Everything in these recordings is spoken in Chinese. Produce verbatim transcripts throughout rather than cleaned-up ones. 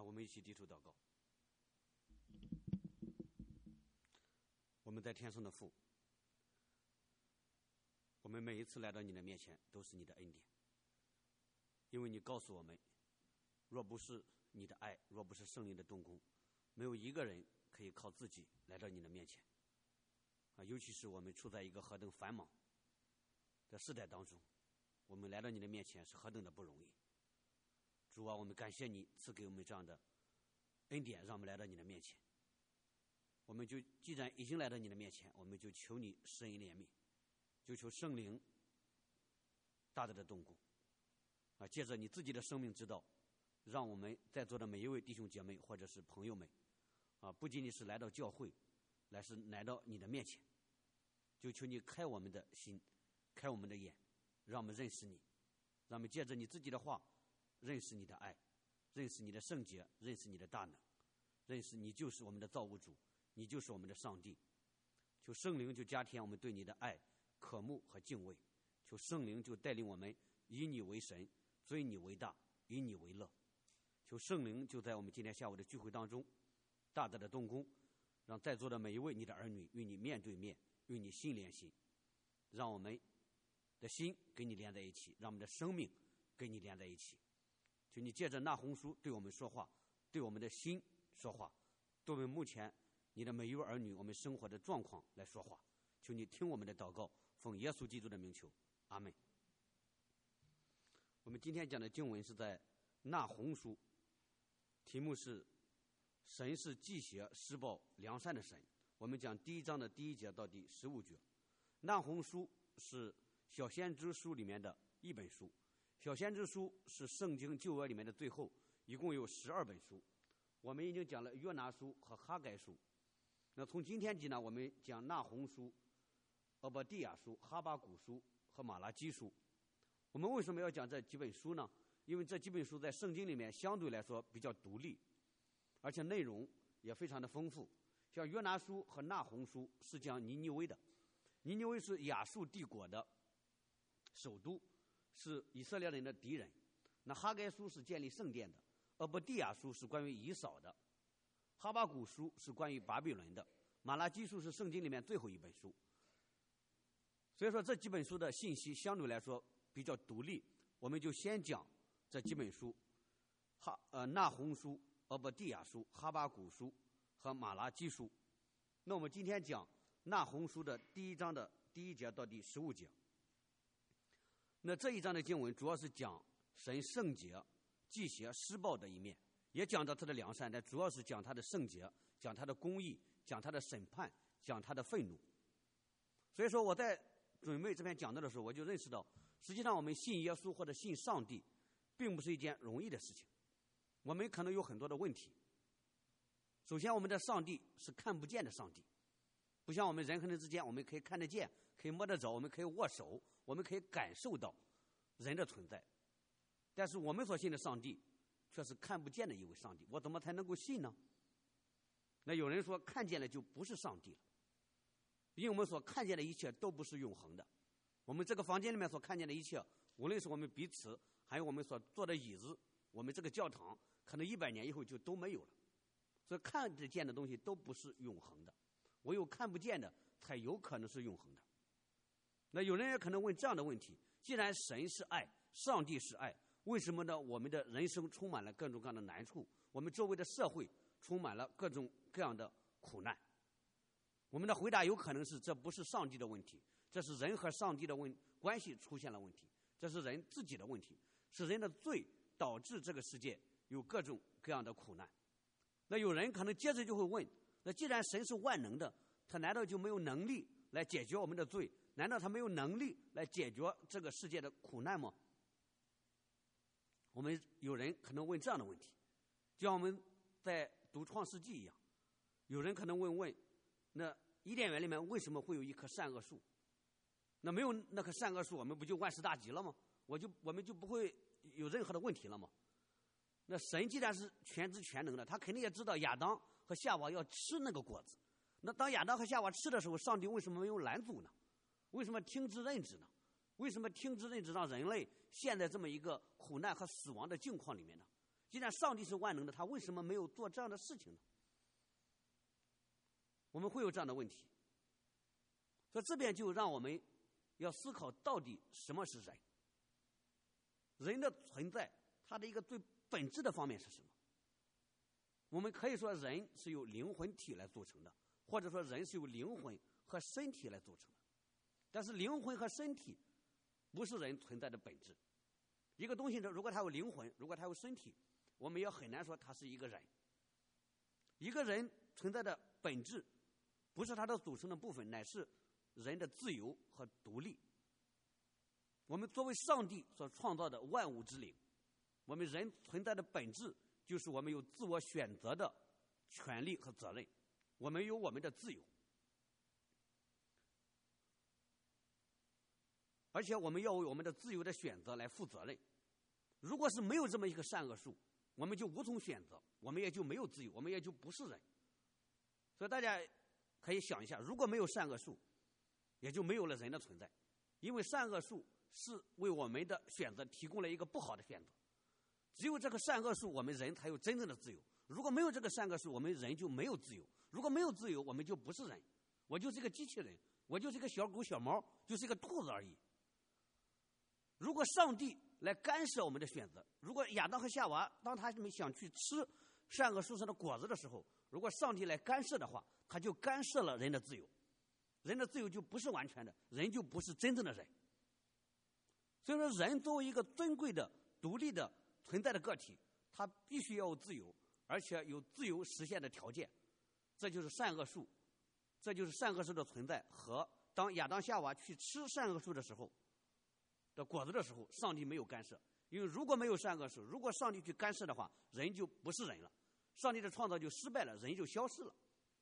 啊，我们一起低头祷告。我们在天上的父，我们每一次来到你的面前都是你的恩典，因为你告诉我们，若不是你的爱，若不是圣灵的动工，没有一个人可以靠自己来到你的面前啊！尤其是我们处在一个何等繁忙的时代当中，我们来到你的面前是何等的不容易。主啊，我们感谢你赐给我们这样的恩典，让我们来到你的面前。我们就既然已经来到你的面前，我们就求你施恩怜悯，就求圣灵大大的动工啊！借着你自己的生命之道，让我们在座的每一位弟兄姐妹或者是朋友们啊，不仅仅是来到教会，来是来到你的面前，就求你开我们的心，开我们的眼，让我们认识你，让我们借着你自己的话认识你的爱，认识你的圣洁，认识你的大能，认识你就是我们的造物主，你就是我们的上帝。求圣灵就加添我们对你的爱、渴慕和敬畏，求圣灵就带领我们以你为神，尊你为大，以你为乐。求圣灵就在我们今天下午的聚会当中大大的动工，让在座的每一位你的儿女与你面对面，与你心连心，让我们的心跟你连在一起，让我们的生命跟你连在一起。求你借着那红书对我们说话，对我们的心说话，对我们目前你的每一位儿女我们生活的状况来说话。求你听我们的祷告，奉耶稣基督的名求，阿们。我们今天讲的经文是在那红书，题目是神是忌邪施暴良善的神。我们讲第一章的第一节到第十五节。那红书是小先知书里面的一本书，小先知书是圣经旧约里面的最后，一共有十二本书。我们已经讲了约拿书和哈该书，那从今天起呢，我们讲那红书、俄伯地亚书、哈巴谷书和马拉基书。我们为什么要讲这几本书呢？因为这几本书在圣经里面相对来说比较独立，而且内容也非常的丰富。像约拿书和那红书是讲尼尼微的，尼尼微是亚述帝国的首都，是以色列人的敌人。那哈该书是建立圣殿的，俄伯地亚书是关于以扫的，哈巴谷书是关于巴比伦的，马拉基书是圣经里面最后一本书。所以说这几本书的信息相对来说比较独立，我们就先讲这几本书，哈呃那红书、俄伯地亚书、哈巴谷书和马拉基书。那我们今天讲那红书的第一章的第一节到第十五节。那这一章的经文主要是讲神圣洁、忌邪、施暴的一面，也讲到他的良善，但主要是讲他的圣洁，讲他的公义，讲他的审判，讲他的愤怒。所以说我在准备这篇讲道的时候，我就认识到，实际上我们信耶稣或者信上帝并不是一件容易的事情，我们可能有很多的问题。首先，我们的上帝是看不见的上帝，不像我们人和人之间，我们可以看得见，可以摸得着，我们可以握手，我们可以感受到人的存在。但是我们所信的上帝却是看不见的一位上帝，我怎么才能够信呢？那有人说看见了就不是上帝了，因为我们所看见的一切都不是永恒的。我们这个房间里面所看见的一切，无论是我们彼此，还有我们所坐的椅子，我们这个教堂，可能一百年以后就都没有了。所以看得见的东西都不是永恒的，唯有看不见的才有可能是永恒的。那有人也可能问这样的问题：既然神是爱，上帝是爱，为什么呢？我们的人生充满了各种各样的难处，我们周围的社会充满了各种各样的苦难。我们的回答有可能是：这不是上帝的问题，这是人和上帝的问关系出现了问题，这是人自己的问题，是人的罪导致这个世界有各种各样的苦难。那有人可能接着就会问：那既然神是万能的，他难道就没有能力来解决我们的罪？难道他没有能力来解决这个世界的苦难吗？我们有人可能问这样的问题，就像我们在读创世纪一样。有人可能问问，那伊甸园里面为什么会有一棵善恶树？那没有那棵善恶树，我们不就万事大吉了吗？我就我们就不会有任何的问题了吗？那神既然是全知全能的，他肯定也知道亚当和夏娃要吃那个果子。那当亚当和夏娃吃的时候，上帝为什么没有拦阻呢？为什么听之任之呢？为什么听之任之让人类陷在这么一个苦难和死亡的境况里面呢？ 既然上帝是万能的，他为什么没有做这样的事情呢？我们会有这样的问题。所以这边就让我们要思考，到底什么是人？人的存在，它的一个最本质的方面是什么？我们可以说人是由灵魂体来组成的，或者说人是由灵魂和身体来组成的。但是灵魂和身体不是人存在的本质。一个东西如果它有灵魂，如果它有身体，我们也很难说它是一个人。一个人存在的本质不是它的组成的部分，乃是人的自由和独立。我们作为上帝所创造的万物之灵，我们人存在的本质就是我们有自我选择的权利和责任，我们有我们的自由，而且我们要为我们的自由的选择来负责任。如果是没有这么一个善恶树，我们就无从选择，我们也就没有自由，我们也就不是人。所以大家可以想一下，如果没有善恶树，也就没有了人的存在，因为善恶树是为我们的选择提供了一个不好的选择。只有这个善恶树，我们人才有真正的自由。如果没有这个善恶树，我们人就没有自由。如果没有自由，我们就不是人，我就是一个机器人，我就是一个小狗小猫，就是一个兔子而已。如果上帝来干涉我们的选择，如果亚当和夏娃当他们想去吃善恶树上的果子的时候，如果上帝来干涉的话，他就干涉了人的自由，人的自由就不是完全的，人就不是真正的人。所以说，人作为一个尊贵的独立的存在的个体，他必须要有自由，而且有自由实现的条件。这就是善恶树，这就是善恶树的存在和当亚当夏娃去吃善恶树的时候的果子的时候，上帝没有干涉。因为如果没有善恶树，如果上帝去干涉的话，人就不是人了，上帝的创造就失败了，人就消失了。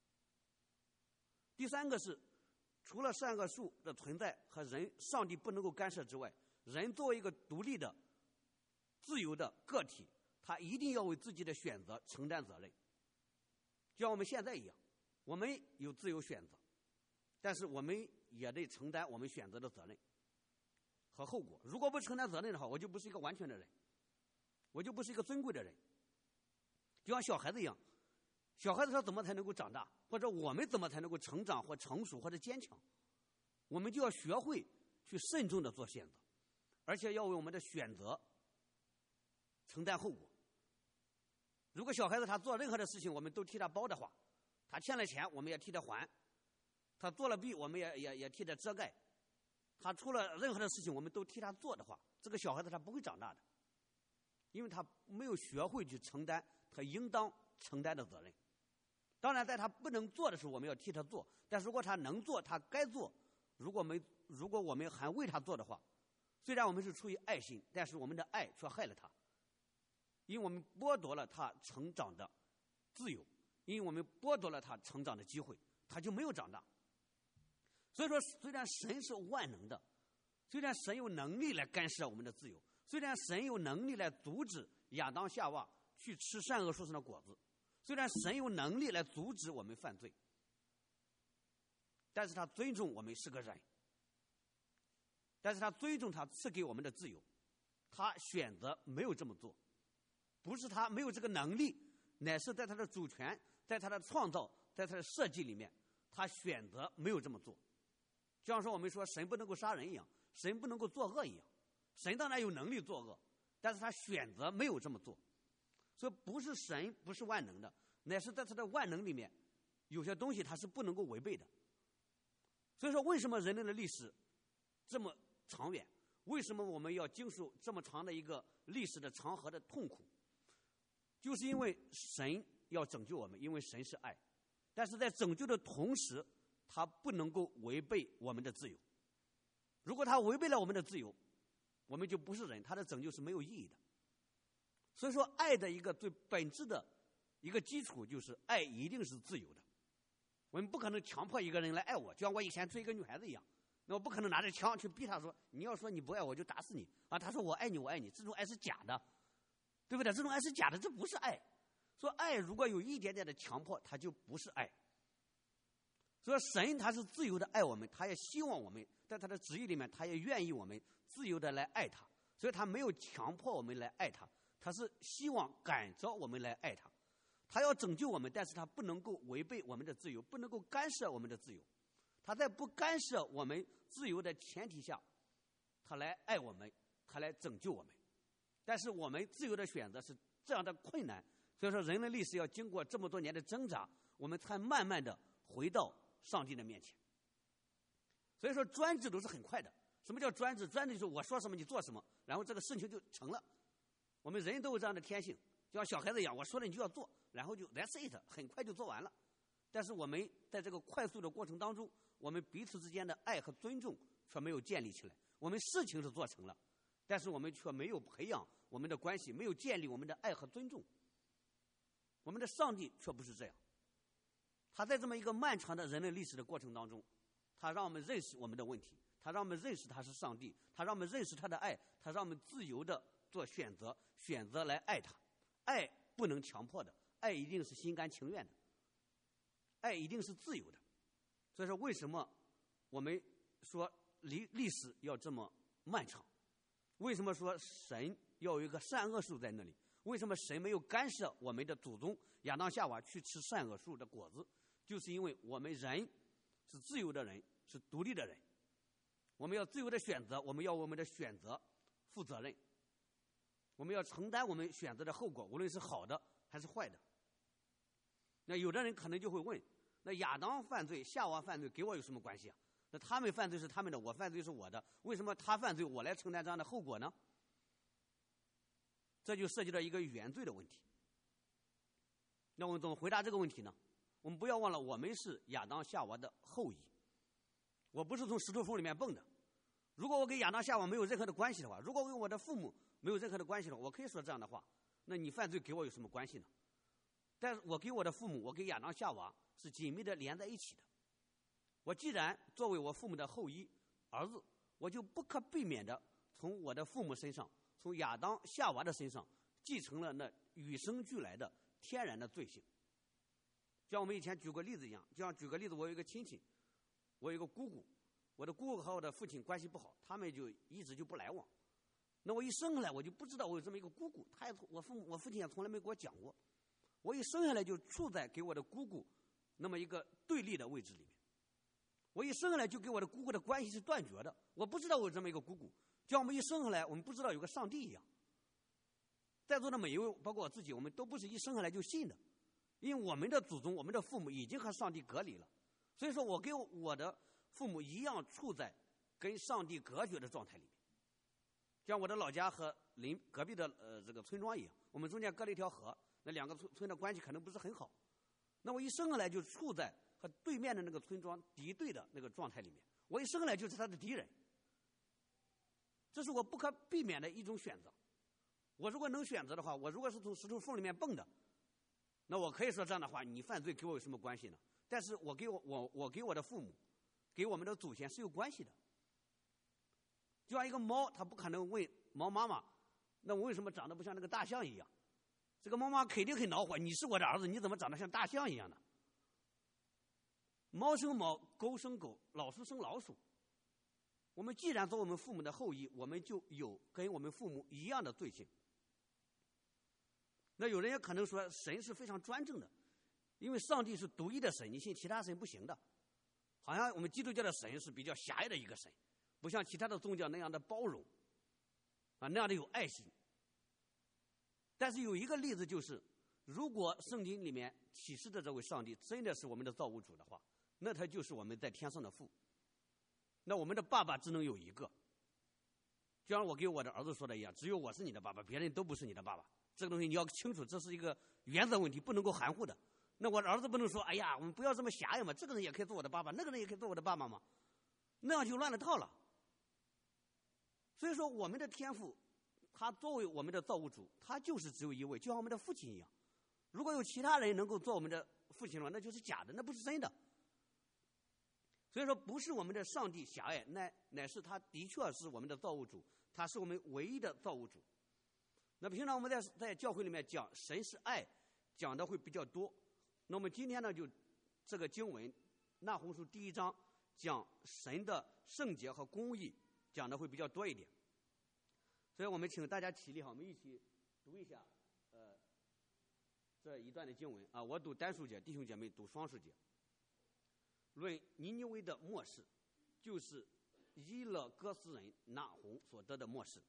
第三个是，除了善恶树的存在和人上帝不能够干涉之外，人作为一个独立的自由的个体，他一定要为自己的选择承担责任。就像我们现在一样，我们有自由选择，但是我们也得承担我们选择的责任和后果。如果不承担责任的话，我就不是一个完全的人，我就不是一个尊贵的人。就像小孩子一样，小孩子他怎么才能够长大，或者我们怎么才能够成长或成熟或者坚强？我们就要学会去慎重的做选择，而且要为我们的选择承担后果。如果小孩子他做任何的事情我们都替他包的话，他欠了钱我们也替他还，他做了弊我们也也也替他遮盖，他出了任何的事情我们都替他做的话，这个小孩子他不会长大的，因为他没有学会去承担他应当承担的责任。当然在他不能做的时候我们要替他做，但是如果他能做他该做，如果没如果我们还为他做的话，虽然我们是出于爱心，但是我们的爱却害了他，因为我们剥夺了他成长的自由，因为我们剥夺了他成长的机会，他就没有长大。所以说，虽然神是万能的，虽然神有能力来干涉我们的自由，虽然神有能力来阻止亚当夏娃去吃善恶树上的果子，虽然神有能力来阻止我们犯罪，但是他尊重我们是个人，但是他尊重他赐给我们的自由，他选择没有这么做，不是他没有这个能力，乃是在他的主权，在他的创造，在他的设计里面，他选择没有这么做。就像说我们说神不能够杀人一样，神不能够作恶一样，神当然有能力作恶，但是他选择没有这么做。所以不是神不是万能的，乃是在他的万能里面有些东西他是不能够违背的。所以说为什么人类的历史这么长远，为什么我们要经受这么长的一个历史的长河的痛苦，就是因为神要拯救我们，因为神是爱，但是在拯救的同时他不能够违背我们的自由。如果他违背了我们的自由，我们就不是人，他的拯救是没有意义的。所以说爱的一个最本质的一个基础就是爱一定是自由的。我们不可能强迫一个人来爱我，就像我以前追一个女孩子一样，那我不可能拿着枪去逼她说你要说你不爱我就打死你啊！她说我爱你我爱你，这种爱是假的，对不对？这种爱是假的，这不是爱。说爱如果有一点点的强迫，它就不是爱。所以神他是自由的爱我们，他也希望我们在他的旨意里面，他也愿意我们自由的来爱他，所以他没有强迫我们来爱他， 他是希望感召我们来爱他，他要拯救我们，但是他不能够违背我们的自由，不能够干涉我们的自由。他在不干涉我们自由的前提下，他来爱我们，他来拯救我们。但是我们自由的选择是这样的困难，所以说人类历史要经过这么多年的挣扎，我们才慢慢的回到上帝的面前。所以说专制都是很快的。什么叫专制？专制就是我说什么你做什么，然后这个事情就成了。我们人都有这样的天性，就像小孩子一样，我说了你就要做，然后就 that's it， 很快就做完了。但是我们在这个快速的过程当中，我们彼此之间的爱和尊重却没有建立起来。我们事情是做成了，但是我们却没有培养我们的关系，没有建立我们的爱和尊重。我们的上帝却不是这样，他在这么一个漫长的人类历史的过程当中，他让我们认识我们的问题，他让我们认识他是上帝，他让我们认识他的爱，他让我们自由的做选择，选择来爱他。爱不能强迫的，爱一定是心甘情愿的，爱一定是自由的。所以说为什么我们说历历史要这么漫长？为什么说神要有一个善恶树在那里？为什么神没有干涉我们的祖宗亚当夏娃去吃善恶树的果子？就是因为我们人是自由的人，是独立的人，我们要自由的选择，我们要我们的选择负责任，我们要承担我们选择的后果，无论是好的还是坏的。那有的人可能就会问，那亚当犯罪夏娃犯罪给我有什么关系啊？那他们犯罪是他们的，我犯罪是我的，为什么他犯罪我来承担这样的后果呢？这就涉及到一个原罪的问题。那我们怎么回答这个问题呢？我们不要忘了，我们是亚当夏娃的后裔，我不是从石头缝里面蹦的。如果我跟亚当夏娃没有任何的关系的话，如果我跟我的父母没有任何的关系的话，我可以说这样的话，那你犯罪给我有什么关系呢？但是我给我的父母，我跟亚当夏娃是紧密的连在一起的。我既然作为我父母的后裔儿子，我就不可避免的从我的父母身上，从亚当夏娃的身上继承了那与生俱来的天然的罪性。就像我们以前举过例子一样，就像举个例子，我有一个亲戚，我有一个姑姑，我的姑姑和我的父亲关系不好，他们就一直就不来往。那我一生下来我就不知道我有这么一个姑姑，他也我父母我父亲也从来没给我讲过。我一生下来就处在给我的姑姑那么一个对立的位置里面。我一生下来就跟我的姑姑的关系是断绝的，我不知道我有这么一个姑姑，就像我们一生下来我们不知道有个上帝一样。在座的每一位包括我自己，我们都不是一生下来就信的，因为我们的祖宗我们的父母已经和上帝隔离了，所以说我跟我的父母一样处在跟上帝隔绝的状态里面。像我的老家和邻隔壁的呃这个村庄一样，我们中间隔了一条河，那两个村村的关系可能不是很好，那我一生下来就处在和对面的那个村庄敌对的那个状态里面，我一生下来就是他的敌人，这是我不可避免的一种选择。我如果能选择的话，我如果是从石头缝里面蹦的，那我可以说这样的话，你犯罪给我有什么关系呢？但是我给我我我给我的父母，给我们的祖先是有关系的。就像一个猫，它不可能问猫妈妈，那我为什么长得不像那个大象一样？这个猫妈肯定很恼火，你是我的儿子，你怎么长得像大象一样呢？猫生猫，狗生狗，老鼠生老鼠。我们既然做我们父母的后裔，我们就有跟我们父母一样的罪性。那有人也可能说神是非常专政的，因为上帝是独一的神，你信其他神不行的。好像我们基督教的神是比较狭隘的一个神，不像其他的宗教那样的包容啊，那样的有爱心。但是有一个例子就是，如果圣经里面启示的这位上帝真的是我们的造物主的话，那他就是我们在天上的父。那我们的爸爸只能有一个，就像我给我的儿子说的一样，只有我是你的爸爸，别人都不是你的爸爸。这个东西你要清楚，这是一个原则问题，不能够含糊的。那我的儿子不能说，哎呀，我们不要这么狭隘嘛，这个人也可以做我的爸爸，那个人也可以做我的爸爸嘛，那样就乱了套了。所以说我们的天父，他作为我们的造物主，他就是只有一位，就像我们的父亲一样。如果有其他人能够做我们的父亲的话，那就是假的，那不是真的。所以说不是我们的上帝狭隘，乃乃是他的确是我们的造物主，他是我们唯一的造物主。那平常我们在在教会里面讲神是爱，讲的会比较多。那我们今天呢，就这个经文那鸿书第一章讲神的圣洁和公义，讲的会比较多一点。所以我们请大家起立，好，我们一起读读一下，呃，这一段的经文啊，我读单数节，弟兄姐妹读双数节。论尼尼微的末世，就是伊勒哥斯人拿红所得的末世。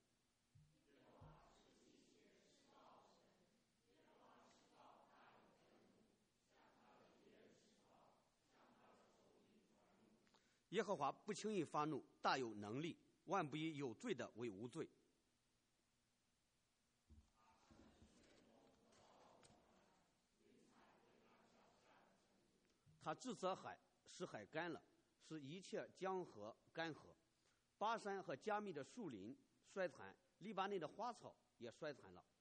耶和华不轻易发怒，大有能力，万不以有罪的为无罪。他治责海，使海干了，使一切江河干涸。巴山和加密的树林衰残，黎巴嫩的花草也衰残了。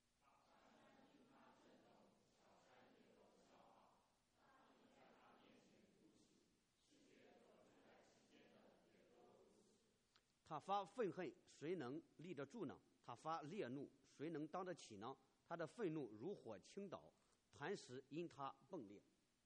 他发愤恨，谁能立得住呢？他发烈怒，谁能当得起呢？他的愤怒如火倾倒，磐石因他迸裂。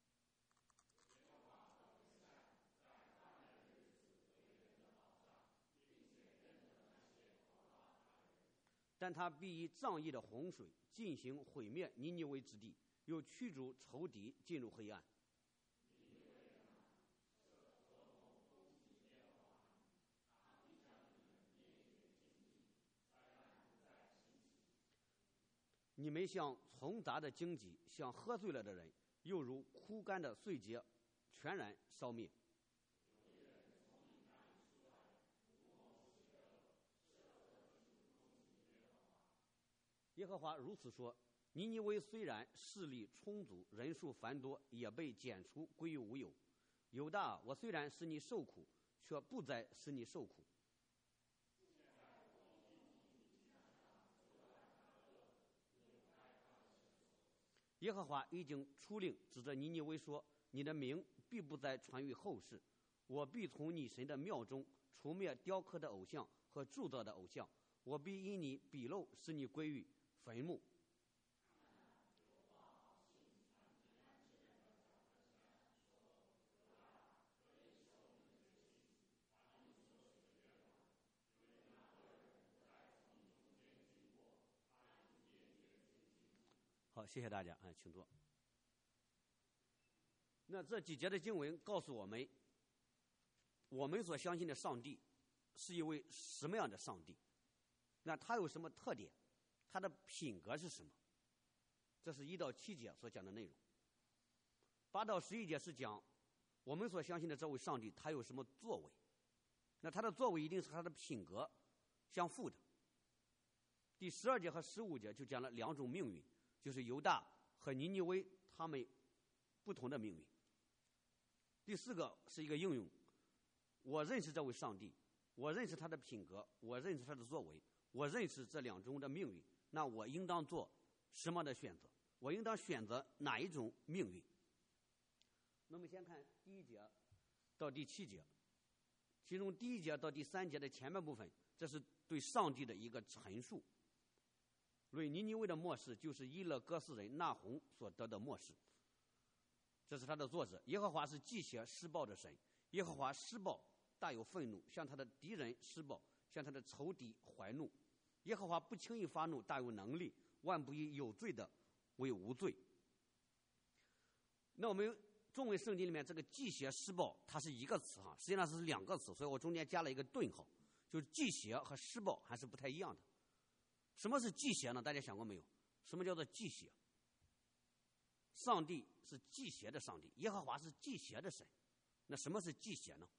但他必以仗义的洪水进行毁灭尼尼微之地，又驱逐仇敌进入黑暗。你们像从杂的荆棘，像喝醉了的人，又如枯干的碎秸，全然烧灭。耶和华如此说：尼尼微虽然势力充足，人数繁多，也被剪除，归于无有。犹大，我虽然使你受苦，却不再使你受苦。耶和华已经出令，指着尼尼微说：你的名必不再传于后世，我必从你神的庙中除灭雕刻的偶像和铸造的偶像，我必因你鄙陋使你归于坟墓。好，谢谢大家，啊，请坐。那这几节的经文告诉我们，我们所相信的上帝是一位什么样的上帝？那他有什么特点？他的品格是什么？这是一到七节所讲的内容。八到十一节是讲我们所相信的这位上帝他有什么作为？那他的作为一定是他的品格相符的。第十二节和十五节就讲了两种命运，就是犹大和尼尼微他们不同的命运。第四个是一个应用，我认识这位上帝，我认识他的品格，我认识他的作为，我认识这两种的命运，那我应当做什么的选择？我应当选择哪一种命运？那么先看第一节到第七节，其中第一节到第三节的前半部分，这是对上帝的一个陈述。论尼尼微的末世，就是伊勒哥斯人拿红所得的末世。这是他的作者。耶和华是忌邪施暴的神，耶和华施暴大有愤怒，向他的敌人施暴，向他的仇敌怀怒。耶和华不轻易发怒，大有能力，万不以有罪的为无罪。那我们中文圣经里面这个忌邪施暴，它是一个词哈，实际上是两个词，所以我中间加了一个顿号，就是忌邪和施暴还是不太一样的。什么是忌邪呢？大家想过没有？什么叫做忌邪？上帝是忌邪的上帝，耶和华是忌邪的神。那什么是忌邪呢？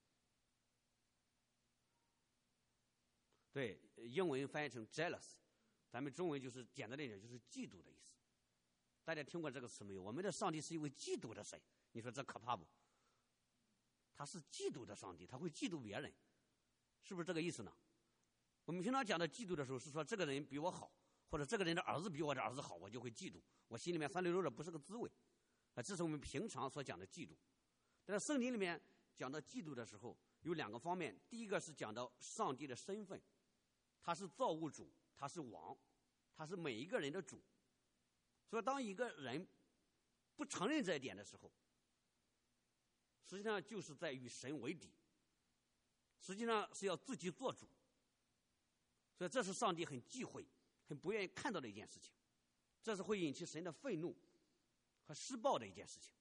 对，英文翻译成 jealous， 咱们中文就是简单的一点，就是嫉妒的意思。大家听过这个词没有？我们的上帝是一位嫉妒的神，你说这可怕不？他是嫉妒的上帝，他会嫉妒别人，是不是这个意思呢？我们平常讲的嫉妒的时候，是说这个人比我好，或者这个人的儿子比我的儿子好，我就会嫉妒，我心里面酸溜溜的，不是个滋味啊。这是我们平常所讲的嫉妒。但是圣经里面讲到嫉妒的时候，有两个方面。第一个是讲到上帝的身份，他是造物主，他是王，他是每一个人的主。所以当一个人不承认这一点的时候，实际上就是在与神为敌，实际上是要自己做主。所以这是上帝很忌讳， 很不愿意看到的一件事情，这是会引起神的愤怒和施暴的一件事情。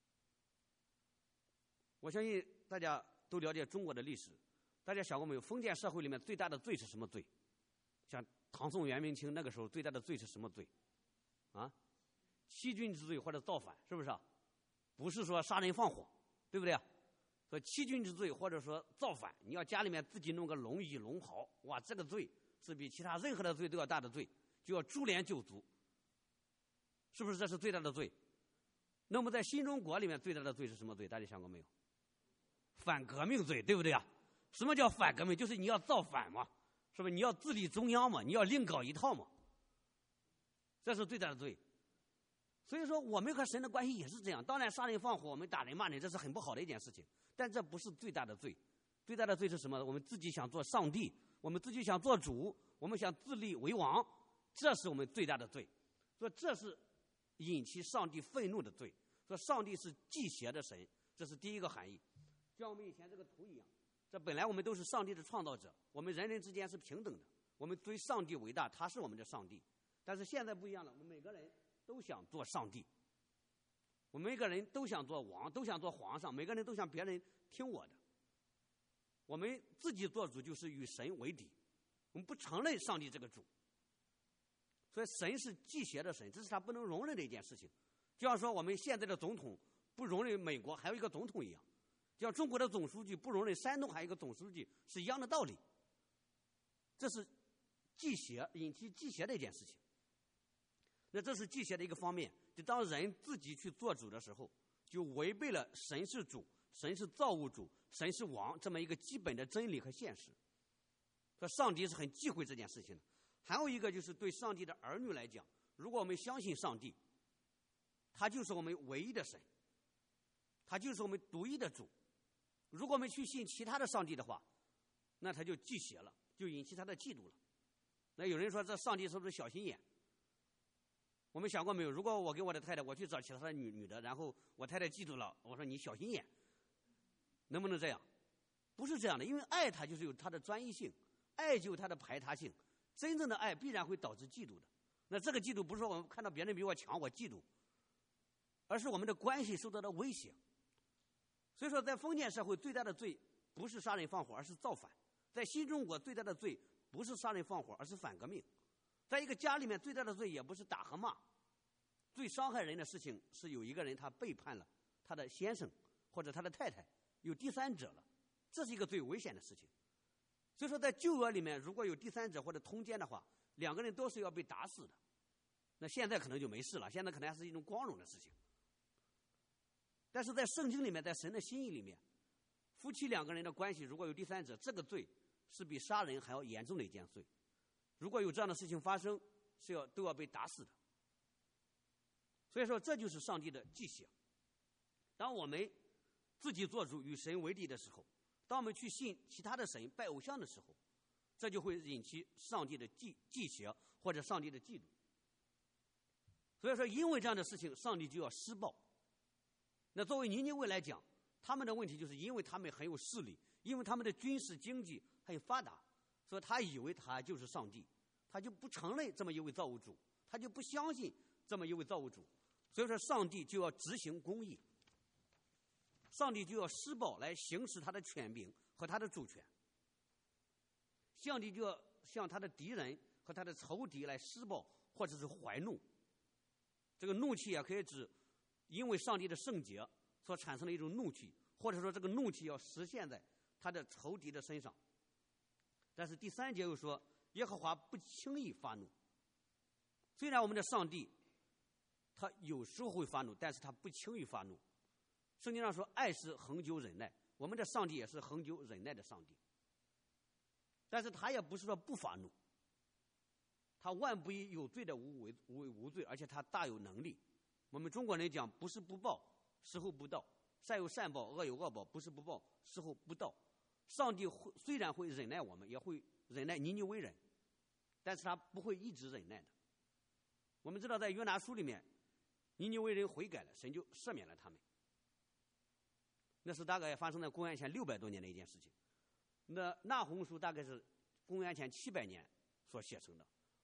我相信大家都了解中国的历史，大家想过没有？封建社会里面最大的罪是什么罪？像唐宋元明清那个时候最大的罪是什么罪？啊，欺君之罪或者造反，是不是啊？不是说杀人放火，对不对啊？说欺君之罪或者说造反，你要家里面自己弄个龙椅龙袍，哇，这个罪是比其他任何的罪都要大的罪，就要株连九族，是不是？这是最大的罪。那么在新中国里面最大的罪是什么罪？大家想过没有？反革命罪，对不对啊？什么叫反革命？就是你要造反嘛，是不是？你要自立中央嘛，你要另搞一套嘛，这是最大的罪。所以说我们和神的关系也是这样，当然杀人放火，我们打人骂人，这是很不好的一件事情，但这不是最大的罪。最大的罪是什么？我们自己想做上帝，我们自己想做主，我们想自立为王，这是我们最大的罪。所以这是引起上帝愤怒的罪。说上帝是忌邪的神，这是第一个含义。像我们以前这个图一样，这本来我们都是上帝的创造者，我们人人之间是平等的，我们对上帝伟大，他是我们的上帝。但是现在不一样了，我们每个人都想做上帝，我们每个人都想做王，都想做皇上，每个人都想别人听我的。我们自己做主就是与神为敌，我们不承认上帝这个主。所以神是忌邪的神，这是他不能容忍的一件事情。就像说我们现在的总统不容忍美国还有一个总统一样，就像中国的总书记不容忍山东还有一个总书记是一样的道理。这是忌邪，引起忌邪的一件事情。那这是忌邪的一个方面，就当人自己去做主的时候，就违背了神是主，神是造物主，神是王这么一个基本的真理和现实。说上帝是很忌讳这件事情的。还有一个就是对上帝的儿女来讲，如果我们相信上帝，他就是我们唯一的神，他就是我们独一的主。如果我们去信其他的上帝的话，那他就忌邪了，就引起他的嫉妒了。那有人说这上帝是不是小心眼？我们想过没有？如果我跟我的太太我去找其他的女女的，然后我太太嫉妒了，我说你小心眼，能不能这样？不是这样的，因为爱它就是有它的专一性，爱就有它的排他性。真正的爱必然会导致嫉妒的。那这个嫉妒不是说我们看到别人比我强我嫉妒，而是我们的关系受到了威胁。所以说在封建社会最大的罪不是杀人放火，而是造反。在新中国最大的罪不是杀人放火，而是反革命。在一个家里面最大的罪也不是打和骂，最伤害人的事情是有一个人他背叛了他的先生或者他的太太，有第三者了，这是一个最危险的事情。所以说在旧约里面如果有第三者或者通奸的话，两个人都是要被打死的。那现在可能就没事了，现在可能还是一种光荣的事情。但是在圣经里面，在神的心意里面，夫妻两个人的关系如果有第三者，这个罪是比杀人还要严重的一件罪。如果有这样的事情发生，是要都要被打死的。所以说这就是上帝的忌邪。当我们自己做主与神为敌的时候，当我们去信其他的神拜偶像的时候，这就会引起上帝的忌忌邪或者上帝的嫉妒。所以说因为这样的事情上帝就要施暴。那作为尼尼微来讲，他们的问题就是因为他们很有势力，因为他们的军事经济很发达，所以他以为他就是上帝，他就不承认这么一位造物主，他就不相信这么一位造物主。所以说上帝就要执行公义，上帝就要施暴来行使他的权柄和他的主权，上帝就要向他的敌人和他的仇敌来施暴或者是怀怒。这个怒气也可以指因为上帝的圣洁所产生的一种怒气，或者说这个怒气要实现在他的仇敌的身上。但是第三节又说耶和华不轻易发怒。虽然我们的上帝他有时候会发怒，但是他不轻易发怒。圣经上说爱是恒久忍耐，我们的上帝也是恒久忍耐的上帝。但是他也不是说不发怒，他万不以有罪的无为无无罪，而且他大有能力。我们中国人讲不是不报，时候不到，善有善报，恶有恶报，不是不报，时候不到。上帝会虽然会忍耐我们，也会忍耐尼尼微人，但是他不会一直忍耐的。我们知道在约拿书里面，尼尼微人悔改了，神就赦免了他们。那是大概发生在公元前六百多年的一件事情。那那鸿书大概是公元前七百年所写成的，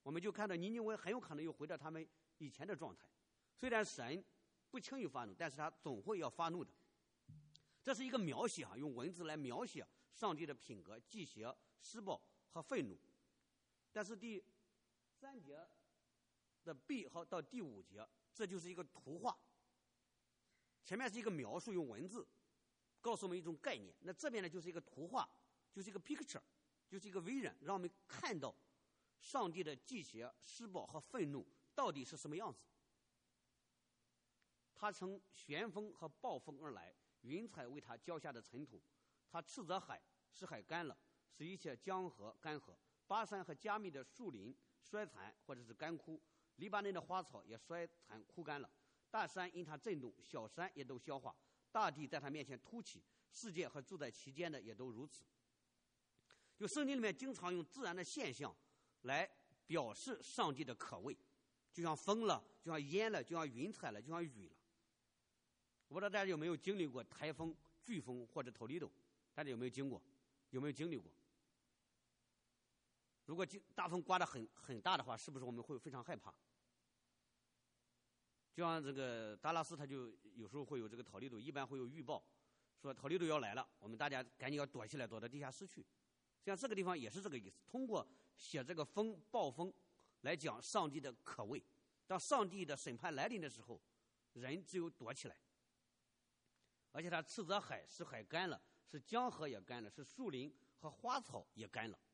我们就看到尼尼微很有可能又回到他们以前的状态。虽然神不轻易发怒，但是他总会要发怒的。这是一个描写啊，用文字来描写上帝的品格、忌邪、施暴和愤怒。但是第三节的 B 和到第五节，这就是一个图画。前面是一个描述，用文字告诉我们一种概念。那这边呢，就是一个图画，就是一个 picture， 就是一个 vision， 让我们看到上帝的忌邪、施暴和愤怒到底是什么样子。他乘旋风和暴风而来，云彩为他浇下的尘土。他斥责海，使海干了，使一切江河干涸。巴山和加密的树林衰残或者是干枯，黎巴嫩的花草也衰残枯干了。大山因他震动，小山也都消化，大地在他面前凸起，世界和住在其间的也都如此。就圣经里面经常用自然的现象来表示上帝的可畏，就像风了，就像烟了，就像云彩了，就像雨了。我不知道大家有没有经历过台风、飓风或者tornado，大家有没有经过？有没有经历过？如果大风刮得很很大的话，是不是我们会非常害怕？就像这个达拉斯，他就有时候会有这个tornado，一般会有预报，说tornado要来了，我们大家赶紧要躲起来，躲到地下室去。像这个地方也是这个意思，通过写这个风、暴风来讲上帝的可畏。当上帝的审判来临的时候，人只有躲起来。而且他斥责海，使海干了，使江河也干了，使树林和花草也干了。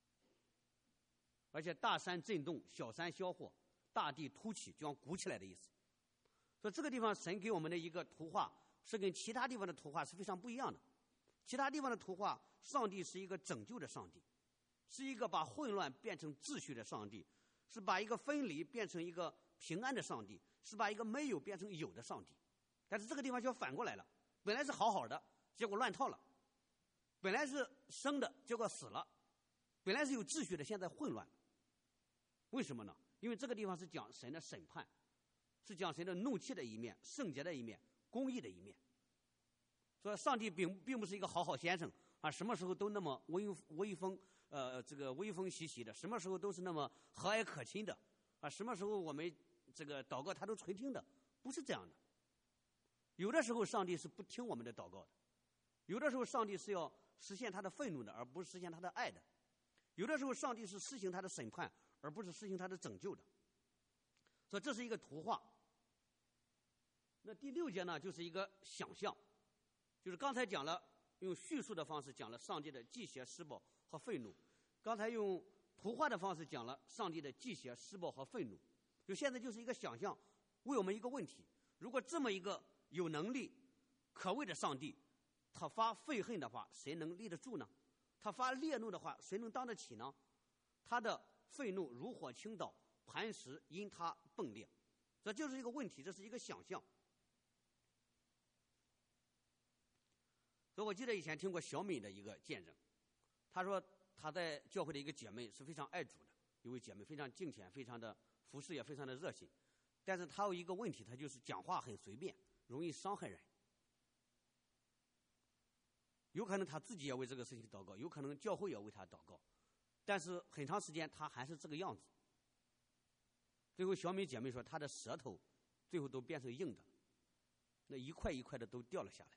而且大山震动，小山消化，大地凸起，就像鼓起来的意思。所以这个地方神给我们的一个图画是跟其他地方的图画是非常不一样的。其他地方的图画，上帝是一个拯救的上帝，是一个把混乱变成秩序的上帝，是把一个分离变成一个平安的上帝，是把一个没有变成有的上帝。但是这个地方就反过来了，本来是好好的，结果乱套了；本来是生的，结果死了；本来是有秩序的，现在混乱了。为什么呢？因为这个地方是讲神的审判，是讲神的怒气的一面、圣洁的一面、公义的一面。所以上帝并并不是一个好好先生啊，什么时候都那么威威风呃这个威风习习的，什么时候都是那么和蔼可亲的啊，什么时候我们这个祷告他都垂听的，不是这样的。有的时候上帝是不听我们的祷告的，有的时候上帝是要实现他的愤怒的，而不是实现他的爱的。有的时候上帝是施行他的审判，而不是施行他的拯救的。所以这是一个图画。那第六节呢，就是一个想象，就是刚才讲了用叙述的方式讲了上帝的忌邪、施暴和愤怒，刚才用图画的方式讲了上帝的忌邪、施暴和愤怒。就现在就是一个想象，问我们一个问题：如果这么一个有能力、可畏的上帝，他发愤恨的话，谁能立得住呢？他发烈怒的话，谁能当得起呢？他的愤怒如火倾倒，磐石因他迸裂。这就是一个问题，这是一个想象。所以我记得以前听过小敏的一个见证，她说她在教会的一个姐妹是非常爱主的，一位姐妹非常敬虔，非常的服侍也非常的热心，但是她有一个问题，她就是讲话很随便，容易伤害人。有可能她自己也为这个事情祷告，有可能教会也为她祷告，但是很长时间她还是这个样子。最后小敏姐妹说，她的舌头最后都变成硬的，那一块一块的都掉了下来。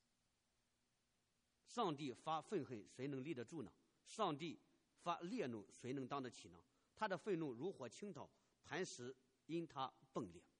上帝发愤恨，谁能立得住呢？上帝发烈怒，谁能当得起呢？他的愤怒如火倾倒，磐石因他迸裂。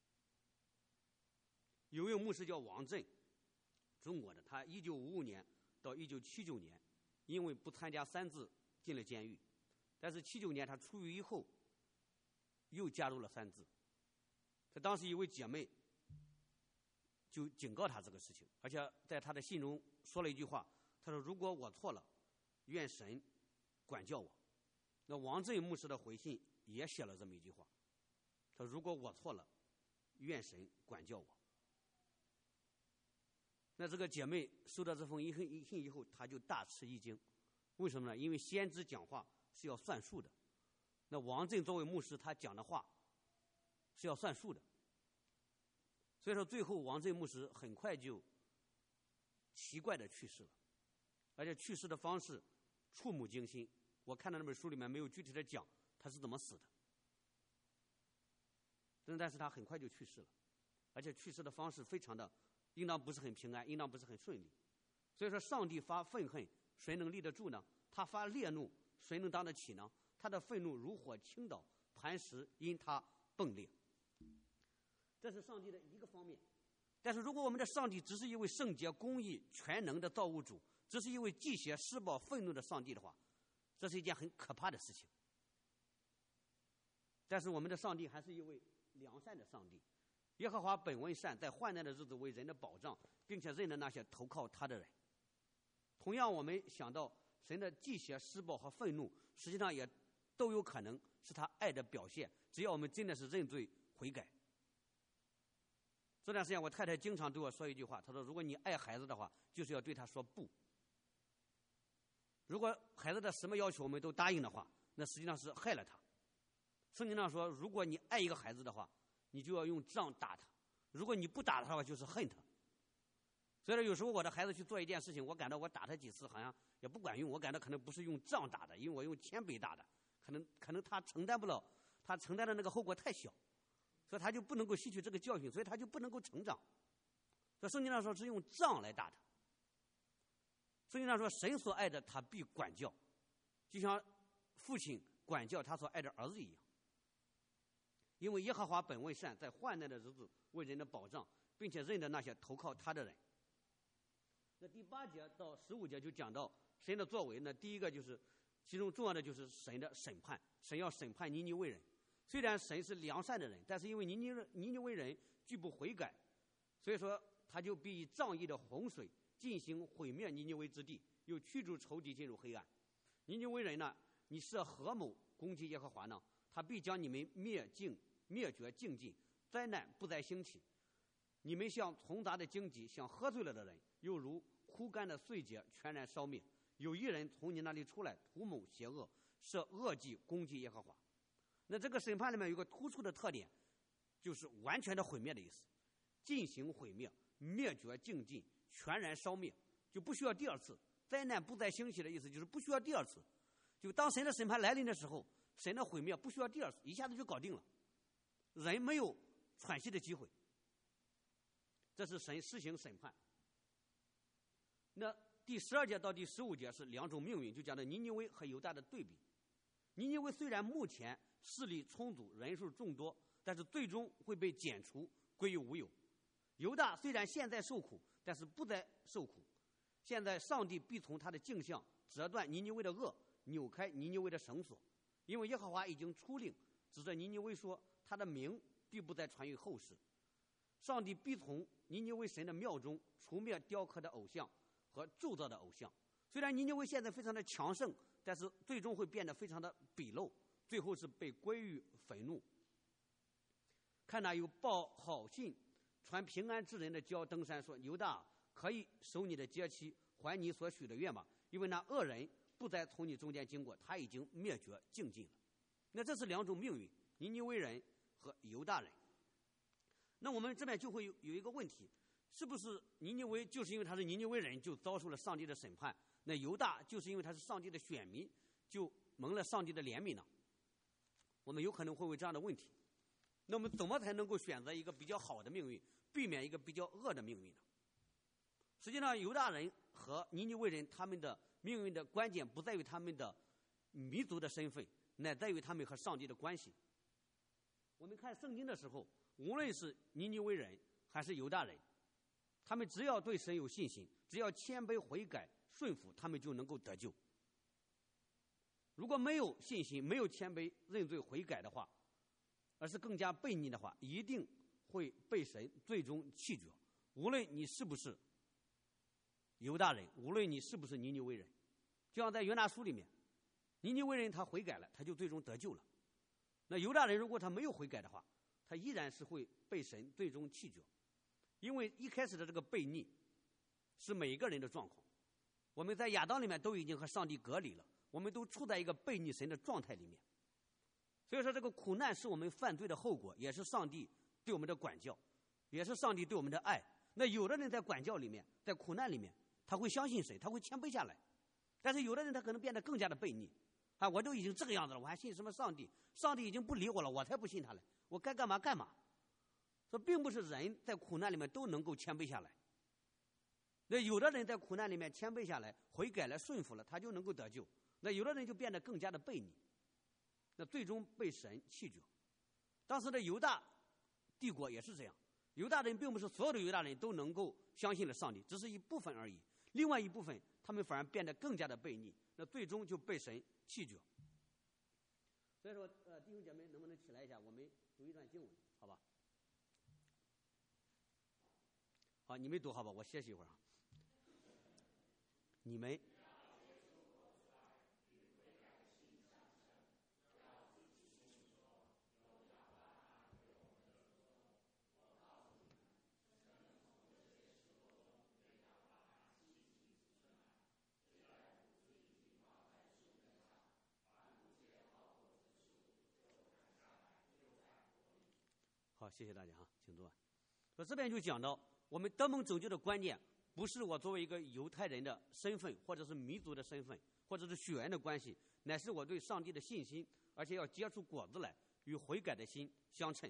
有位牧师叫王震，中国的，他一九五五年到一九七九年因为不参加三自进了监狱，但是七九年他出狱以后又加入了三自。他当时一位姐妹就警告他这个事情，而且在他的信中说了一句话，他说：如果我错了，愿神管教我。那王震牧师的回信也写了这么一句话，他说：如果我错了，愿神管教我。那这个姐妹收到这封信以后，她就大吃一惊。为什么呢？因为先知讲话是要算数的，那王震作为牧师，他讲的话是要算数的。所以说最后王震牧师很快就奇怪的去世了，而且去世的方式触目惊心。我看到那本书里面没有具体的讲他是怎么死的。但是他很快就去世了，而且去世的方式非常的，应当不是很平安，应当不是很顺利。所以说，上帝发愤恨，谁能立得住呢？他发烈怒，谁能当得起呢？他的愤怒如火倾倒，磐石因他崩裂。这是上帝的一个方面。但是如果我们的上帝只是一位圣洁、公义、全能的造物主，只是一位忌邪、施暴、愤怒的上帝的话，这是一件很可怕的事情。但是我们的上帝还是一位良善的上帝，耶和华本为善，在患难的日子为人的保障，并且认得那些投靠他的人。同样，我们想到神的忌邪、施暴和愤怒，实际上也都有可能是他爱的表现，只要我们真的是认罪悔改。这段时间，我太太经常对我说一句话，她说：“如果你爱孩子的话，就是要对他说不。如果孩子的什么要求我们都答应的话，那实际上是害了他。”圣经上说，如果你爱一个孩子的话，你就要用杖打他；如果你不打他的话，就是恨他。所以说，有时候我的孩子去做一件事情，我感到我打他几次好像也不管用，我感到可能不是用杖打的，因为我用铅笔打的，可能可能他承担不了，他承担的那个后果太小，所以他就不能够吸取这个教训，所以他就不能够成长。所以圣经上说是用杖来打他。圣经上说，神所爱的他必管教，就像父亲管教他所爱的儿子一样。因为耶和华本为善，在患难的日子为人的保障，并且认得那些投靠他的人。那第八节到十五节就讲到神的作为。那第一个就是，其中重要的就是神的审判，神要审判尼尼微人。虽然神是良善的人，但是因为尼尼尼尼微人拒不悔改，所以说他就必以仗义的洪水进行毁灭尼尼微之地，又驱逐仇敌进入黑暗。尼尼微人呢，你设合谋攻击耶和华呢，他必将你们灭尽、灭绝尽尽，灾难不再兴起。你们像嘈杂的荆棘，像喝醉了的人，又如枯干的碎秸，全然烧灭。有一人从你那里出来，图谋邪恶，设恶计攻击耶和华。那这个审判里面有个突出的特点，就是完全的毁灭的意思，进行毁灭，灭绝尽尽，全然烧灭，就不需要第二次。灾难不再兴起的意思就是不需要第二次。就当神的审判来临的时候，神的毁灭不需要第二次，一下子就搞定了，人没有喘息的机会。这是神施行审判。那第十二节到第十五节是两种命运，就讲的尼尼微和犹大的对比。尼尼微虽然目前势力充足，人数众多，但是最终会被剪除，归于无有。犹大虽然现在受苦，但是不再受苦。现在上帝必从他的镜像折断尼尼微的恶，扭开尼尼微的绳索，因为耶和华已经出令指着尼尼微说，他的名必不再传于后世。上帝必从尼尼微神的庙中除灭雕刻的偶像和铸造的偶像。虽然尼尼微现在非常的强盛，但是最终会变得非常的鄙陋，最后是被归于愤怒。看哪，有报好信传平安之人的交登山说，犹大可以守你的节期，还你所许的愿吧，因为那恶人不再从你中间经过，他已经灭绝尽尽了。那这是两种命运，尼尼微人和犹大人。那我们这边就会有有一个问题，是不是尼尼微就是因为他是尼尼微人就遭受了上帝的审判，那犹大就是因为他是上帝的选民就蒙了上帝的怜悯呢？我们有可能会问这样的问题。那么怎么才能够选择一个比较好的命运，避免一个比较恶的命运呢？实际上犹大人和尼尼微人他们的命运的关键不在于他们的民族的身份，乃在于他们和上帝的关系。我们看圣经的时候，无论是尼尼微人还是犹大人，他们只要对神有信心，只要谦卑悔改顺服，他们就能够得救。如果没有信心，没有谦卑认罪悔改的话，而是更加悖逆的话，一定会被神最终弃绝。无论你是不是犹大人，无论你是不是尼尼微人，就像在约拿书里面，尼尼微人他悔改了，他就最终得救了。那犹大人如果他没有悔改的话，他依然是会被神最终弃绝。因为一开始的这个悖逆是每一个人的状况，我们在亚当里面都已经和上帝隔离了，我们都处在一个悖逆神的状态里面。所以说这个苦难是我们犯罪的后果，也是上帝对我们的管教，也是上帝对我们的爱。那有的人在管教里面，在苦难里面，他会相信神，他会谦卑下来。但是有的人他可能变得更加的悖逆， 啊，我都已经这个样子了，我还信什么上帝？上帝已经不理我了，我才不信他了，我该干嘛干嘛。说并不是人在苦难里面都能够谦卑下来。那有的人在苦难里面谦卑下来，悔改了，顺服了，他就能够得救。那有的人就变得更加的悖逆，那最终被神弃绝。当时的犹大帝国也是这样，犹大人并不是所有的犹大人都能够相信了上帝，只是一部分而已。另外一部分，他们反而变得更加的悖逆，那最终就被神弃绝。所以说，呃，弟兄姐妹，能不能起来一下？我们读一段经文，好吧？好，你们读好吧，我歇息一会儿啊。你们好，谢谢大家哈，请坐。那这边就讲到，我们得蒙拯救的观念，不是我作为一个犹太人的身份，或者是民族的身份，或者是血缘的关系，乃是我对上帝的信心，而且要结出果子来，与悔改的心相称。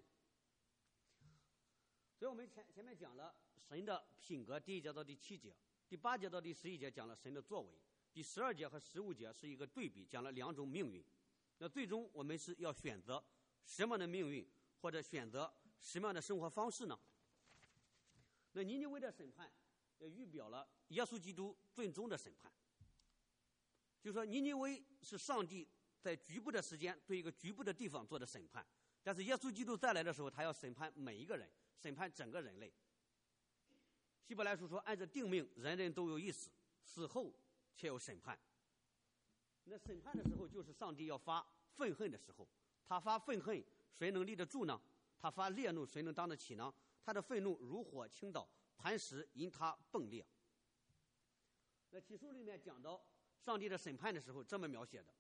所以我们前前面讲了神的品格，第一节到第七节，第八节到第十一节讲了神的作为，第十二节和十五节是一个对比，讲了两种命运。那最终我们是要选择什么样的命运，或者选择什么样的生活方式呢？那尼尼微的审判也预表了耶稣基督最终的审判。就是说，尼尼微是上帝在局部的时间对一个局部的地方做的审判，但是耶稣基督再来的时候，他要审判每一个人，审判整个人类。希伯来书说，按着定命，人人都有一死，死后且有审判。那审判的时候，就是上帝要发愤恨的时候。他发愤恨，谁能立得住呢？他发烈怒，谁能当得起呢？他的愤怒如火倾倒，磐石因他迸裂。那启示录里面讲到上帝的审判的时候，这么描写的：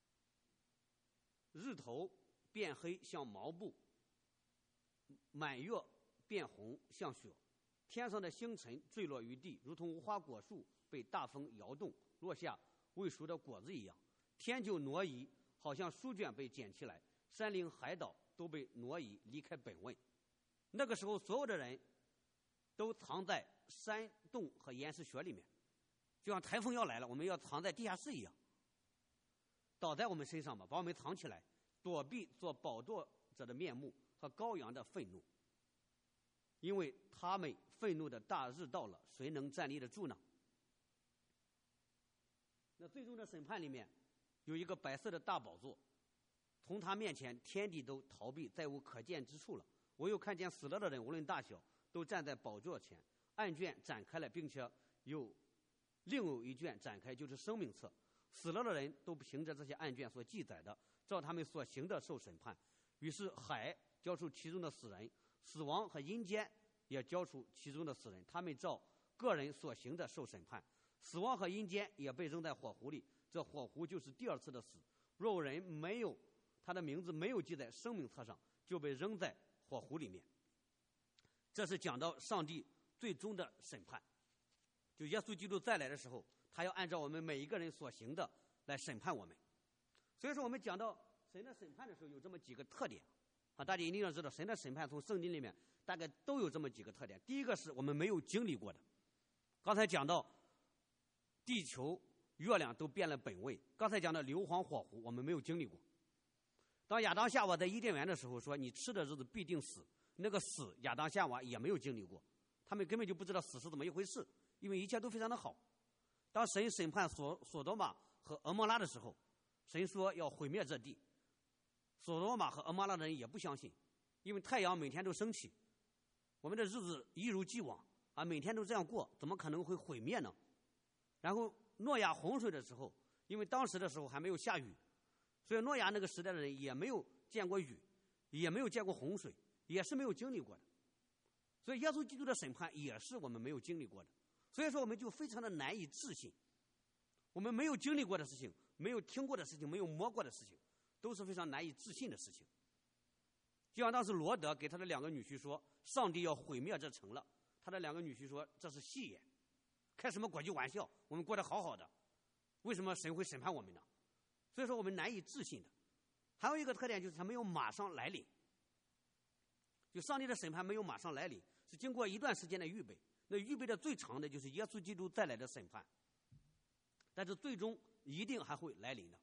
日头变黑像毛布，满月变红像雪，天上的星辰坠落于地，如同无花果树被大风摇动落下未熟的果子一样，天就挪移，好像书卷被捡起来，山岭海岛都被挪移离开本位。那个时候，所有的人都藏在山洞和岩石穴里面，就像台风要来了，我们要藏在地下室一样，倒在我们身上吧，把我们藏起来，躲避做宝座者的面目和羔羊的愤怒，因为他们愤怒的大日到了，谁能站立得住呢？那最终的审判里面有一个白色的大宝座，从他面前天地都逃避，再无可见之处了。我又看见死了的人无论大小，都站在宝座前，案卷展开了，并且有另有一卷展开，就是生命册。死了的人都凭着这些案卷所记载的，照他们所行的受审判。于是海交出其中的死人，死亡和阴间也交出其中的死人，他们照个人所行的受审判。死亡和阴间也被扔在火湖里，这火湖就是第二次的死。若有人没有他的名字没有记在生命册上，就被扔在火湖里面。这是讲到上帝最终的审判，就耶稣基督再来的时候，他要按照我们每一个人所行的来审判我们。所以说我们讲到神的审判的时候，有这么几个特点啊，大家一定要知道，神的审判从圣经里面大概都有这么几个特点。第一个是我们没有经历过的，刚才讲到地球月亮都变了本位，刚才讲的硫磺火湖我们没有经历过。当亚当夏娃在伊甸园的时候说你吃的日子必定死，那个死亚当夏娃也没有经历过，他们根本就不知道死是怎么一回事，因为一切都非常的好。当神审判所所多玛和俄摩拉的时候，神说要毁灭这地，所多玛和俄摩拉人也不相信，因为太阳每天都升起，我们的日子一如既往啊，每天都这样过，怎么可能会毁灭呢？然后诺亚洪水的时候，因为当时的时候还没有下雨，所以诺亚那个时代的人也没有见过雨，也没有见过洪水，也是没有经历过的。所以耶稣基督的审判也是我们没有经历过的。所以说我们就非常的难以置信，我们没有经历过的事情，没有听过的事情，没有摸过的事情，都是非常难以置信的事情。就像当时罗德给他的两个女婿说上帝要毁灭这城了，他的两个女婿说这是戏言，开什么国际玩笑，我们过得好好的，为什么神会审判我们呢？ 所以说我们难以置信的。还有一个特点就是它没有马上来临，就上帝的审判没有马上来临，是经过一段时间的预备。那预备的最长的就是耶稣基督再来的审判，但是最终一定还会来临的。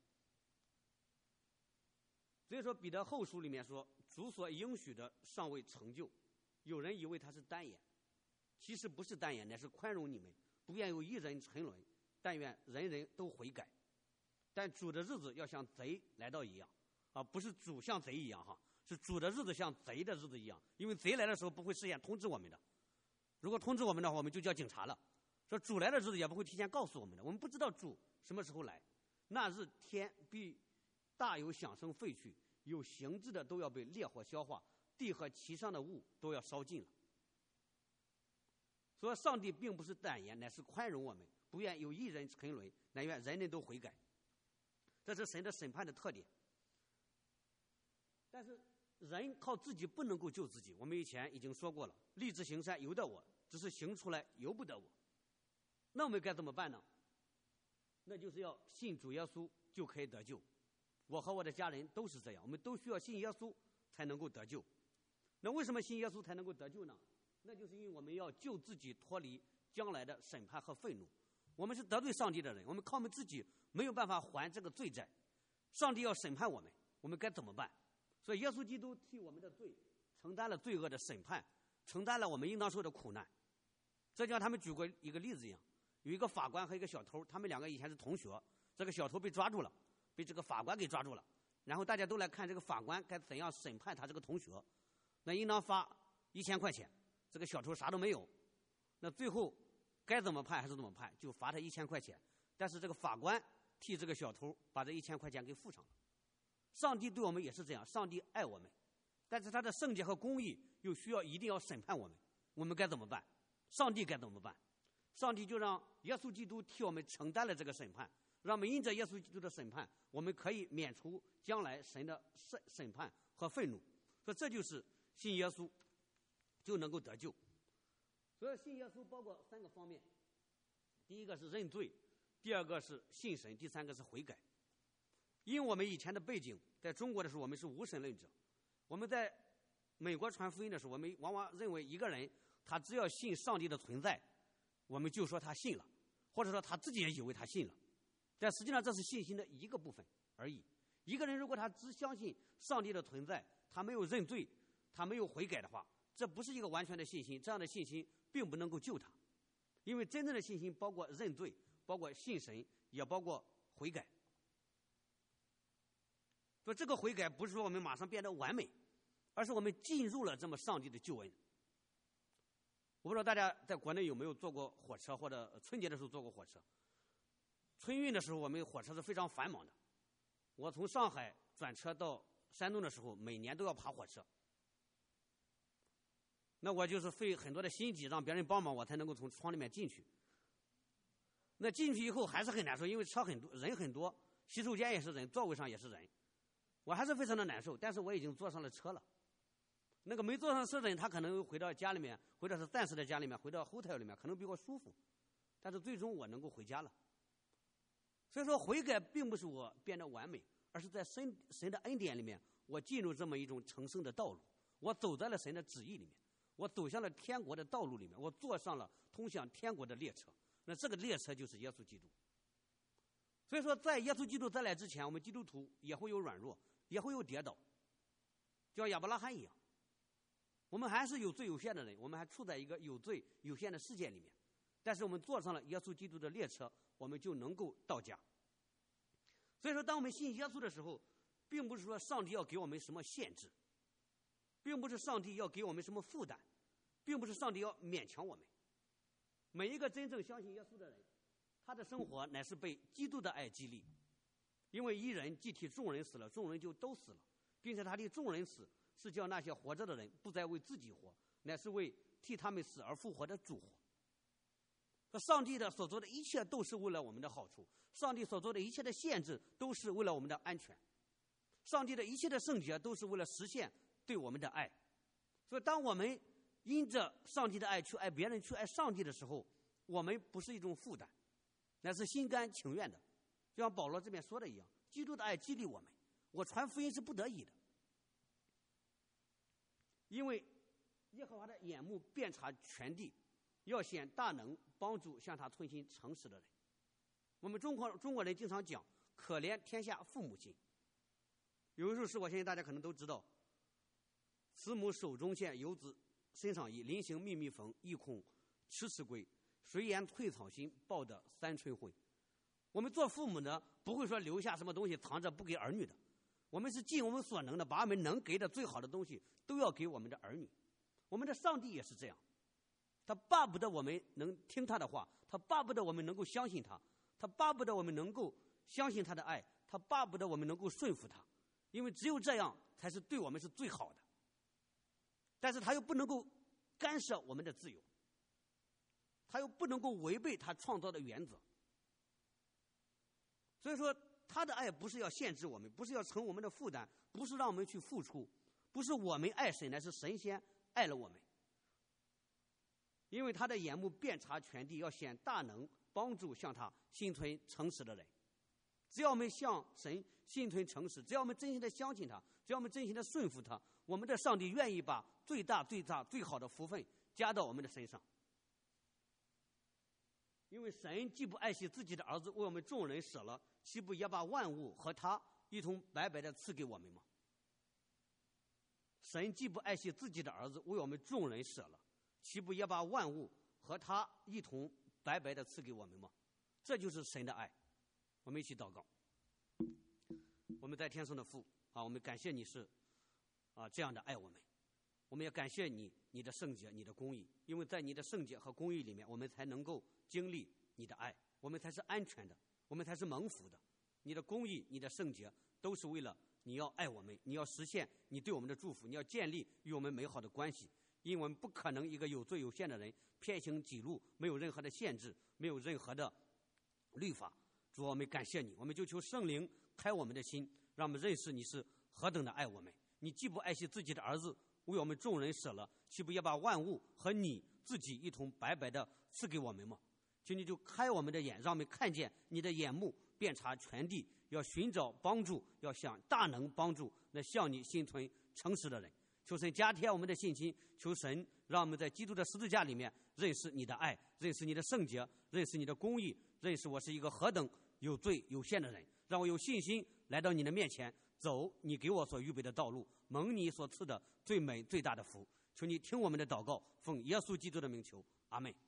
所以说彼得后书里面说，主所应许的尚未成就，有人以为他是单言，其实不是单言，乃是宽容你们，不愿有一人沉沦，但愿人人都悔改。但主的日子要像贼来到一样啊，不是主像贼一样哈，是主的日子像贼的日子一样。因为贼来的时候不会事先通知我们的，如果通知我们的话，我们就叫警察了。说主来的日子也不会提前告诉我们的，我们不知道主什么时候来。那日天必大有响声废去，有形质的都要被烈火消化，地和其上的物都要烧尽了。所以上帝并不是单言，乃是宽容我们，不愿有一人沉沦，乃愿人人都悔改。这是神的审判的特点。但是人靠自己不能够救自己，我们以前已经说过了，立志行善由得我，只是行出来由不得我。那我们该怎么办呢？那就是要信主耶稣就可以得救。我和我的家人都是这样，我们都需要信耶稣才能够得救。那为什么信耶稣才能够得救呢？那就是因为我们要救自己脱离将来的审判和愤怒。我们是得罪上帝的人，我们靠我们自己没有办法还这个罪债，上帝要审判我们，我们该怎么办？所以耶稣基督替我们的罪承担了罪恶的审判，承担了我们应当受的苦难。这就像他们举过一个例子一样，有一个法官和一个小偷，他们两个以前是同学，这个小偷被抓住了，被这个法官给抓住了，然后大家都来看这个法官该怎样审判他这个同学。那应当发一千块钱，这个小偷啥都没有，那最后该怎么判还是怎么判，就罚他一千块钱。但是这个法官替这个小偷把这一千块钱给付上了。上帝对我们也是这样，上帝爱我们，但是他的圣洁和公义又需要一定要审判我们，我们该怎么办？上帝该怎么办？上帝就让耶稣基督替我们承担了这个审判，让我们因着耶稣基督的审判，我们可以免除将来神的审审判和愤怒。所以这就是信耶稣就能够得救。所以信耶稣包括三个方面，第一个是认罪，第二个是信神，第三个是悔改。因为我们以前的背景，在中国的时候我们是无神论者，我们在美国传福音的时候，我们往往认为一个人他只要信上帝的存在，我们就说他信了，或者说他自己也以为他信了，但实际上这是信心的一个部分而已。一个人如果他只相信上帝的存在，他没有认罪，他没有悔改的话，这不是一个完全的信心，这样的信心并不能够救他。因为真正的信心包括认罪，包括信神，也包括悔改。说这个悔改不是说我们马上变得完美，而是我们进入了这么上帝的救恩。我不知道大家在国内有没有坐过火车，或者春节的时候坐过火车。春运的时候我们火车是非常繁忙的，我从上海转车到山东的时候，每年都要爬火车。那我就是费很多的心机，让别人帮忙，我才能够从窗里面进去。那进去以后还是很难受，因为车很多，人很多，洗手间也是人，座位上也是人，我还是非常的难受。但是我已经坐上了车了。那个没坐上车的人，他可能回到家里面，或者是暂时的家里面，回到后台里面，可能比我舒服，但是最终我能够回家了。所以说悔改并不是我变得完美，而是在神神的恩典里面，我进入这么一种成圣的道路，我走在了神的旨意里面，我走向了天国的道路里面，我坐上了通向天国的列车。那这个列车就是耶稣基督。所以说在耶稣基督再来之前，我们基督徒也会有软弱，也会有跌倒，就像亚伯拉罕一样，我们还是有罪有限的人，我们还处在一个有罪有限的世界里面。但是我们坐上了耶稣基督的列车，我们就能够到家。所以说当我们信耶稣的时候，并不是说上帝要给我们什么限制，并不是上帝要给我们什么负担，并不是上帝要勉强我们。每一个真正相信耶稣的人，他的生活乃是被基督的爱激励。因为一人既替众人死了，众人就都死了，并且他替众人死，是叫那些活着的人不再为自己活，乃是为替他们死而复活的主活。上帝的所做的一切都是为了我们的好处，上帝所做的一切的限制都是为了我们的安全，上帝的一切的圣洁都是为了实现对我们的爱。所以当我们因着上帝的爱去爱别人，去爱上帝的时候，我们不是一种负担，乃是心甘情愿的。就像保罗这边说的一样， 基督的爱激励我们，我传福音是不得已的，因为耶和华的眼目遍察全地，要显大能，帮助向他存心诚实的人。我们中国中国人经常讲可怜天下父母心，有一首诗我相信大家可能都知道，慈母手中线，游子身上衣，临行密密缝，意恐迟迟归。谁言退草心，报得三春晖。我们做父母呢，不会说留下什么东西藏着不给儿女的，我们是尽我们所能的，把我们能给的最好的东西都要给我们的儿女。我们的上帝也是这样，他巴不得我们能听他的话，他巴不得我们能够相信他，他巴不得我们能够相信他的爱，他巴不得我们能够顺服他，因为只有这样才是对我们是最好的。但是他又不能够干涉我们的自由，他又不能够违背他创造的原则。所以说他的爱不是要限制我们，不是要成我们的负担，不是让我们去付出，不是我们爱神，乃是神先爱了我们。因为他的眼目遍察全地，要显大能，帮助向他心存诚实的人。只要我们向神心存诚实，只要我们真心的相信他，只要我们真心的顺服他，我们的上帝愿意把最大最大最好的福分加到我们的身上。因为神既不爱惜自己的儿子为我们众人舍了，岂不也把万物和他一同白白的赐给我们吗？神既不爱惜自己的儿子为我们众人舍了，岂不也把万物和他一同白白的赐给我们吗？这就是神的爱。我们一起祷告。我们在天上的父啊，我们感谢你是啊这样的爱我们，我们也感谢你你的圣洁，你的公义，因为在你的圣洁和公义里面，我们才能够经历你的爱，我们才是安全的，我们才是蒙福的。你的公义，你的圣洁，都是为了你要爱我们，你要实现你对我们的祝福，你要建立与我们美好的关系。因为我们不可能一个有罪有限的人偏行己路，没有任何的限制，没有任何的律法。主，我们感谢你，我们就求圣灵开我们的心，让我们认识你是何等的爱我们。你既不爱惜自己的儿子为我们众人舍了，岂不也把万物和你自己一同白白的赐给我们吗？求你就开我们的眼，让我们看见你的眼目遍察全地，要寻找帮助，要向大能帮助那向你心存诚实的人。求神加添我们的信心，求神让我们在基督的十字架里面认识你的爱，认识你的圣洁，认识你的公义，认识我是一个何等有罪有限的人，让我有信心来到你的面前，走你给我所预备的道路，蒙你所赐的最美最大的福。求你听我们的祷告，奉耶稣基督的名求，阿们。